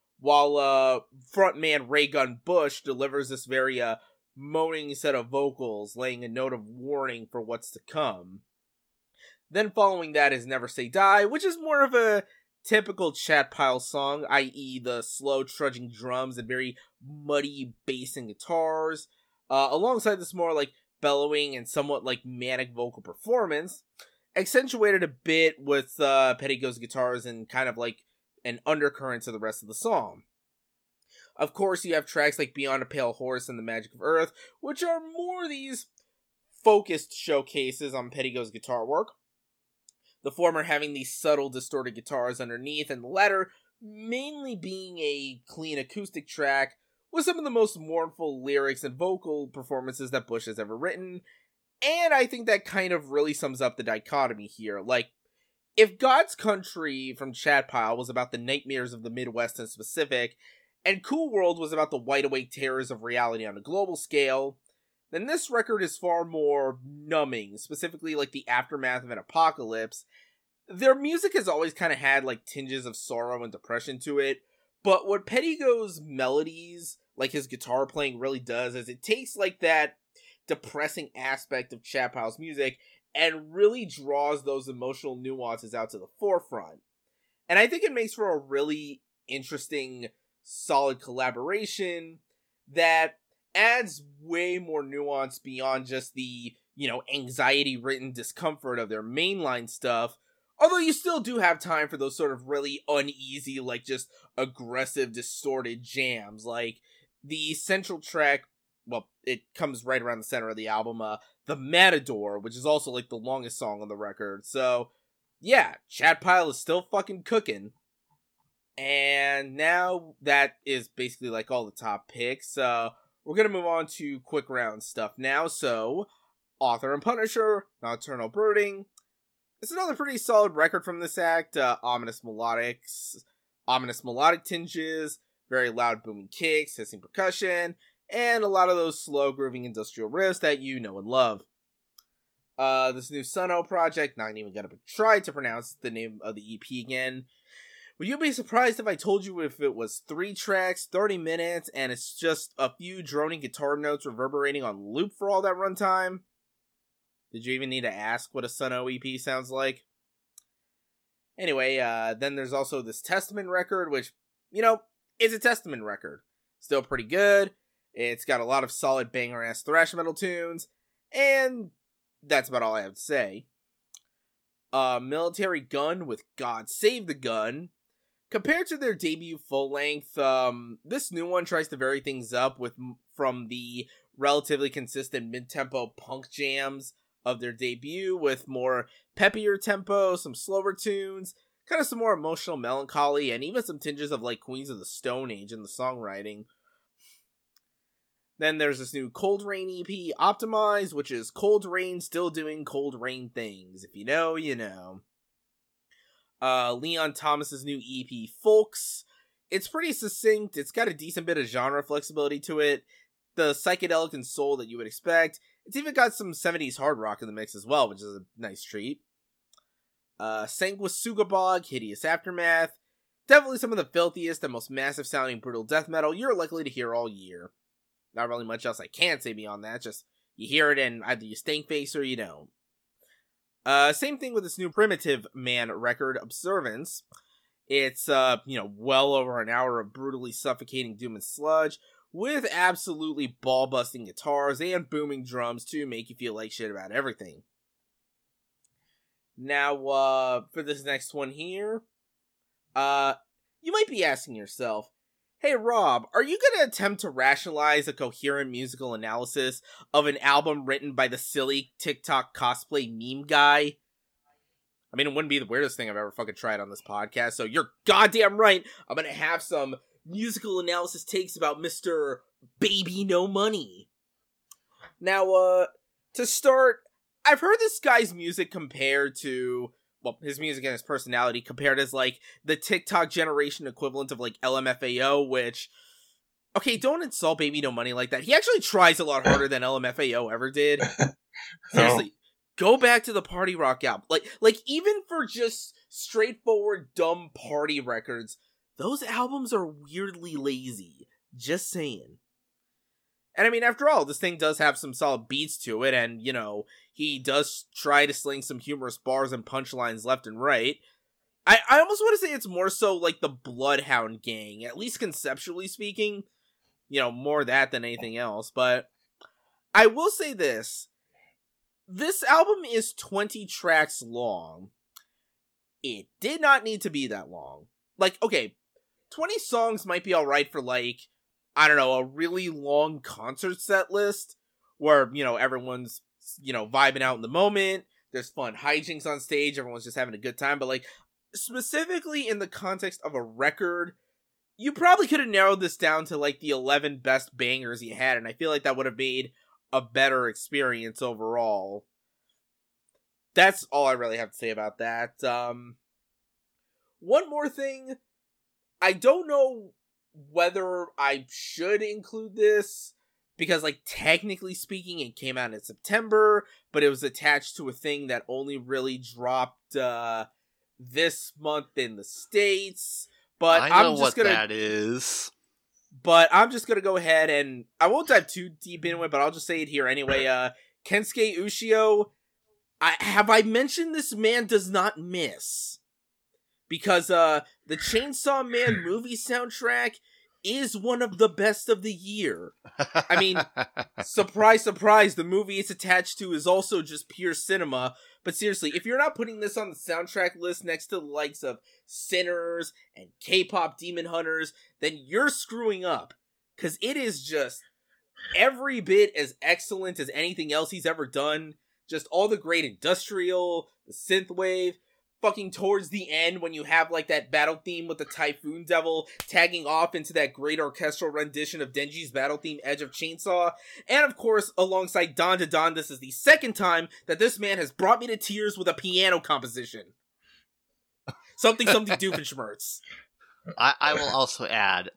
while frontman Raygun Bush delivers this very moaning set of vocals, laying a note of warning for what's to come. Then following that is Never Say Die, which is more of a typical Chatpile song, i.e. the slow trudging drums and very muddy bass and guitars, alongside this more bellowing and somewhat manic vocal performance, accentuated a bit with Pettigo's guitars and kind of an undercurrent to the rest of the song. Of course, you have tracks like Beyond a Pale Horse and The Magic of Earth, which are more these focused showcases on Pettigo's guitar work. The former having these subtle distorted guitars underneath, and the latter mainly being a clean acoustic track with some of the most mournful lyrics and vocal performances that Bush has ever written. And I think that kind of really sums up the dichotomy here. Like, if God's Country from Chad Pyle was about the nightmares of the Midwest in specific, and Cool World was about the wide-awake terrors of reality on a global scale, then this record is far more numbing, specifically like the aftermath of an apocalypse. Their music has always kind of had like tinges of sorrow and depression to it, but what Pettigo's melodies, like his guitar playing, really does is it takes like that depressing aspect of Chad Pyle's music and really draws those emotional nuances out to the forefront. And I think it makes for a really interesting, solid collaboration that adds way more nuance beyond just the, anxiety-ridden discomfort of their mainline stuff. Although you still do have time for those sort of really uneasy, like just aggressive, distorted jams. Like the central track, well, it comes right around the center of the album, The Matador, which is also like the longest song on the record. So, yeah, Chad Pyle is still fucking cooking. And now that is basically like all the top picks. We're gonna move on to quick round stuff now. So, Author and Punisher, Nocturnal Birding. It's another pretty solid record from this act. Ominous melodic tinges, very loud booming kicks, hissing percussion, and a lot of those slow grooving industrial riffs that you know and love. This new Sunno project, not even gonna try to pronounce the name of the EP again. Would you be surprised if I told you if it was 3 tracks, 30 minutes, and it's just a few droning guitar notes reverberating on loop for all that runtime? Did you even need to ask what a Sunno EP sounds like? Anyway, then there's also this Testament record, which, is a Testament record. Still pretty good. It's got a lot of solid banger-ass thrash metal tunes, and that's about all I have to say. Military Gun with God Save the Gun. Compared to their debut full-length, this new one tries to vary things up from the relatively consistent mid-tempo punk jams of their debut, with more peppier tempo, some slower tunes, kind of some more emotional melancholy, and even some tinges of like Queens of the Stone Age in the songwriting. Then there's this new Cold Rain EP, Optimize, which is Cold Rain still doing Cold Rain things. If you know, you know. Leon Thomas's new EP, Folks. It's pretty succinct. It's got a decent bit of genre flexibility to it. The psychedelic and soul that you would expect. It's even got some 70s hard rock in the mix as well, which is a nice treat. Sanguisugabog, Hideous Aftermath. Definitely some of the filthiest and most massive sounding brutal death metal you're likely to hear all year. Not really much else I can say beyond that, just you hear it and either you stink face or you don't. Same thing with this new Primitive Man record, Observance. It's, well over an hour of brutally suffocating doom and sludge, with absolutely ball-busting guitars and booming drums to make you feel like shit about everything. Now, for this next one here, you might be asking yourself, hey Rob, are you gonna attempt to rationalize a coherent musical analysis of an album written by the silly TikTok cosplay meme guy? I mean, it wouldn't be the weirdest thing I've ever fucking tried on this podcast, so you're goddamn right, I'm gonna have some musical analysis takes about Mr. Baby No Money. Now, to start, I've heard this guy's music compared to, well, his music and his personality compared as, like, the TikTok generation equivalent of, like, LMFAO, which, okay, don't insult Baby No Money like that. He actually tries a lot harder than LMFAO ever did. Seriously, go back to the Party Rock album. Like, even for just straightforward, dumb party records, those albums are weirdly lazy. Just saying. And I mean, after all, this thing does have some solid beats to it, and, he does try to sling some humorous bars and punchlines left and right. I almost want to say it's more so like the Bloodhound Gang, at least conceptually speaking. More that than anything else. But I will say this. This album is 20 tracks long. It did not need to be that long. Like, okay, 20 songs might be alright for, like, I don't know, a really long concert set list where, everyone's, vibing out in the moment. There's fun hijinks on stage. Everyone's just having a good time. But, like, specifically in the context of a record you probably could have narrowed this down to like the 11 best bangers you had, and I feel like that would have made a better experience overall. That's all I really have to say about that. One more thing, I don't know whether I should include this, because, like, technically speaking, it came out in September, but it was attached to a thing that only really dropped, this month in the States. But I know what that is. But I'm just gonna go ahead and, I won't dive too deep into it, but I'll just say it here anyway. Kensuke Ushio, have I mentioned this man does not miss? Because, the Chainsaw Man movie soundtrack is one of the best of the year. I mean, surprise, surprise, the movie it's attached to is also just pure cinema. But seriously, if you're not putting this on the soundtrack list next to the likes of Sinners and K-pop Demon Hunters, then you're screwing up. Because it is just every bit as excellent as anything else he's ever done. Just all the great industrial, the synthwave, fucking towards the end when you have like that battle theme with the Typhoon Devil tagging off into that great orchestral rendition of Denji's battle theme Edge of Chainsaw, and of course alongside Don to Don, this is the second time that this man has brought me to tears with a piano composition. Something Doofenshmirtz. I will also add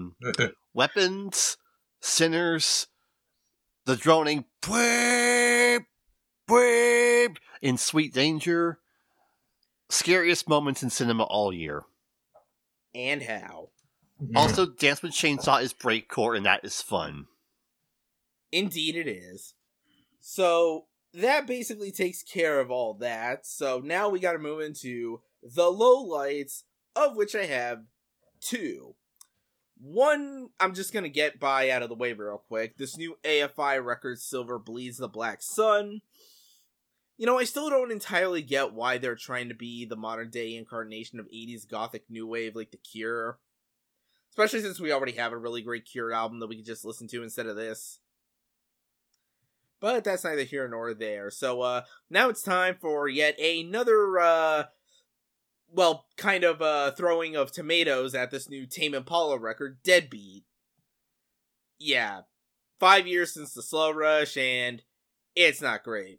Weapons, Sinners, the droning bweep, bweep in Sweet Danger. Scariest moments in cinema all year. And how. Also, Dance with Chainsaw is breakcore, and that is fun. Indeed it is. So, that basically takes care of all that. So, now we gotta move into the lowlights, of which I have 2. One, I'm just gonna get by out of the way real quick. This new AFI record, Silver Bleeds the Black Sun. You know, I still don't entirely get why they're trying to be the modern-day incarnation of 80s gothic new wave like The Cure. Especially since we already have a really great Cure album that we could just listen to instead of this. But that's neither here nor there. So, now it's time for yet another, throwing of tomatoes at this new Tame Impala record, Deadbeat. Yeah, 5 years since the Slow Rush, and it's not great.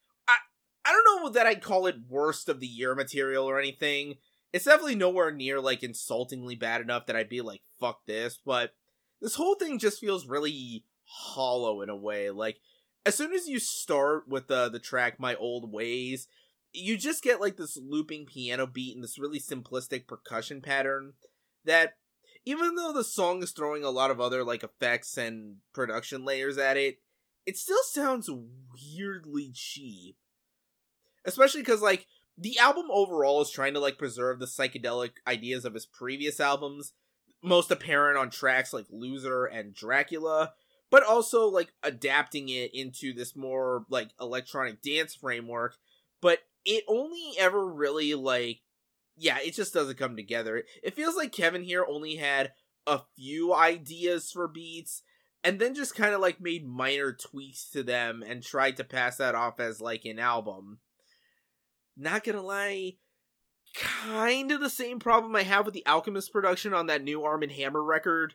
I don't know that I'd call it worst of the year material or anything. It's definitely nowhere near, like, insultingly bad enough that I'd be like, fuck this, but this whole thing just feels really hollow in a way. Like, as soon as you start with the track My Old Ways, you just get, like, this looping piano beat and this really simplistic percussion pattern that, even though the song is throwing a lot of other, like, effects and production layers at it, it still sounds weirdly cheap. Especially because, like, the album overall is trying to, like, preserve the psychedelic ideas of his previous albums, most apparent on tracks like Loser and Dracula, but also, like, adapting it into this more, like, electronic dance framework, but it only ever really, like, yeah, it just doesn't come together. It feels like Kevin here only had a few ideas for beats, and then just kind of, like, made minor tweaks to them and tried to pass that off as, like, an album. Not gonna lie, kind of the same problem I have with the Alchemist production on that new Arm & Hammer record.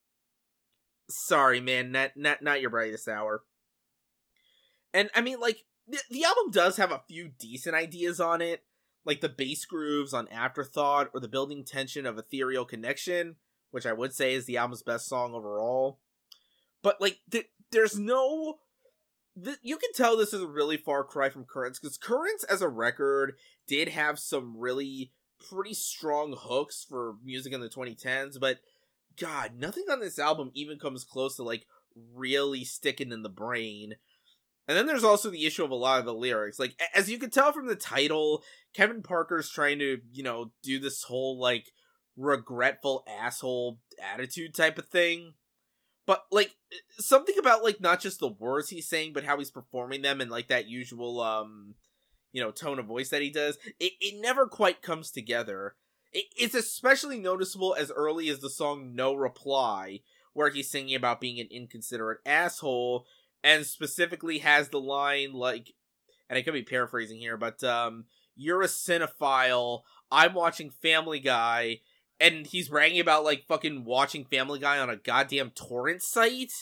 Sorry, man, not your brightest hour. And, I mean, like, the album does have a few decent ideas on it, like the bass grooves on Afterthought, or the building tension of Ethereal Connection, which I would say is the album's best song overall. But, like, there's no... you can tell this is a really far cry from Currents, because Currents as a record did have some really pretty strong hooks for music in the 2010s, but god, nothing on this album even comes close to, like, really sticking in the brain. And then there's also the issue of a lot of the lyrics. Like, as you can tell from the title, Kevin Parker's trying to, you know, do this whole, like, regretful asshole attitude type of thing. But, like, something about, like, not just the words he's saying, but how he's performing them in, like, that usual, tone of voice that he does, it never quite comes together. It's especially noticeable as early as the song No Reply, where he's singing about being an inconsiderate asshole, and specifically has the line, like, and I could be paraphrasing here, but, you're a cinephile, I'm watching Family Guy, And he's bragging about, like, fucking watching Family Guy on a goddamn torrent site?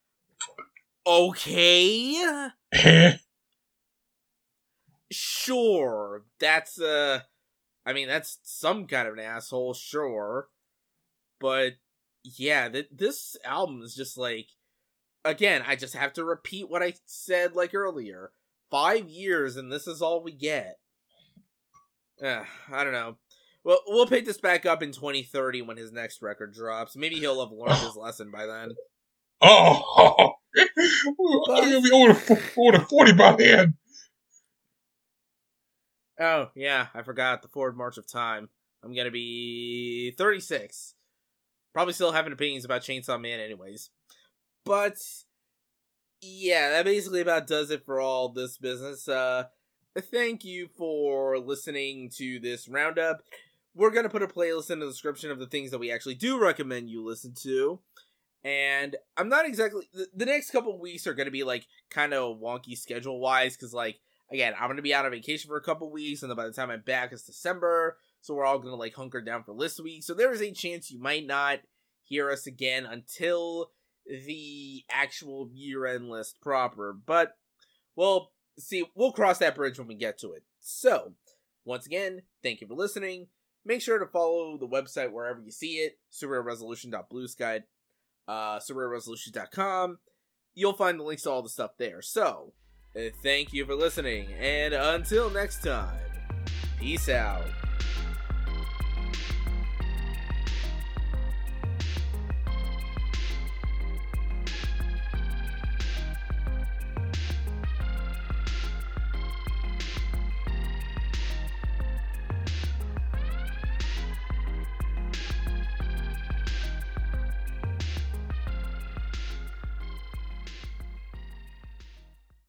Okay. Sure. That's, I mean, that's some kind of an asshole, sure. But, yeah, this album is just, like, again, I just have to repeat what I said, like, earlier. 5 years, and this is all we get. I don't know. Well, we'll pick this back up in 2030 when his next record drops. Maybe he'll have learned his lesson by then. Oh! I'm gonna be over 40 by then. Oh, yeah, I forgot the forward march of time. I'm gonna be 36. Probably still having opinions about Chainsaw Man anyways. But, yeah, that basically about does it for all this business. Thank you for listening to this roundup. We're gonna put a playlist in the description of the things that we actually do recommend you listen to. And I'm not exactly... The next couple of weeks are gonna be, like, kind of wonky schedule-wise, because, like, again, I'm gonna be out on vacation for a couple weeks, and then by the time I'm back, it's December, so we're all gonna, like, hunker down for this week. So there is a chance you might not hear us again until the actual year-end list proper. But, well, see, we'll cross that bridge when we get to it. So, once again, thank you for listening. Make sure to follow the website wherever you see it, surrealresolution.bluesky, surrealresolution.com. You'll find the links to all the stuff there. So, thank you for listening, and until next time, peace out.